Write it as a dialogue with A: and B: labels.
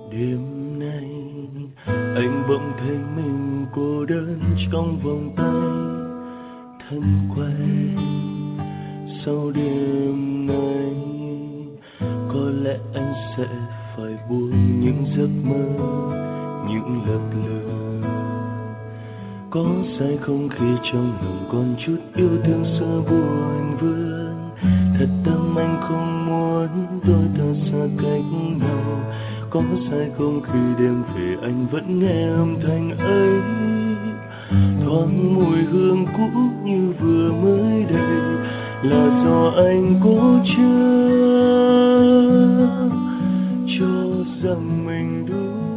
A: Đêm nay anh bỗng thấy mình cô đơn trong vòng tay thân quen. Sau đêm nay có lẽ anh sẽ phải buông những giấc mơ, những lật lờ. Có sai không khi trong lòng còn chút yêu thương xưa buồn vương? Thật tâm anh không muốn đôi ta xa cách nhau. Có sai không khi đêm về anh vẫn nghe âm thanh ấy, thoáng mùi hương cũ như vừa mới đây? Là do anh cố chấp cho rằng mình đúng.